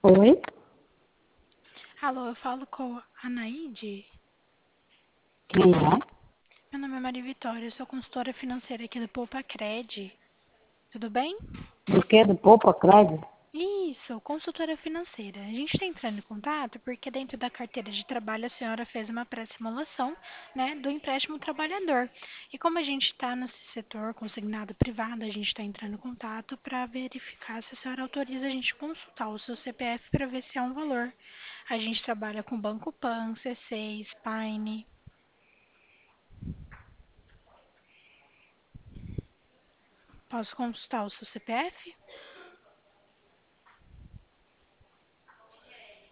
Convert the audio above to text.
Oi, Alô, eu falo com a Anaíde. quem é? Meu nome é Maria Vitória, eu sou consultora financeira aqui do Poupa Cred. Tudo bem? Do que? Do Poupa Crédito? Isso, consultora financeira. A gente está entrando em contato porque dentro da carteira de trabalho a senhora fez uma pré-simulação, né, do empréstimo trabalhador. E como a gente está nesse setor consignado privado, a gente está entrando em contato para verificar se a senhora autoriza a gente consultar o seu CPF para ver se há um valor. A gente trabalha com Banco Pan, C6, Paine. Posso consultar o seu CPF?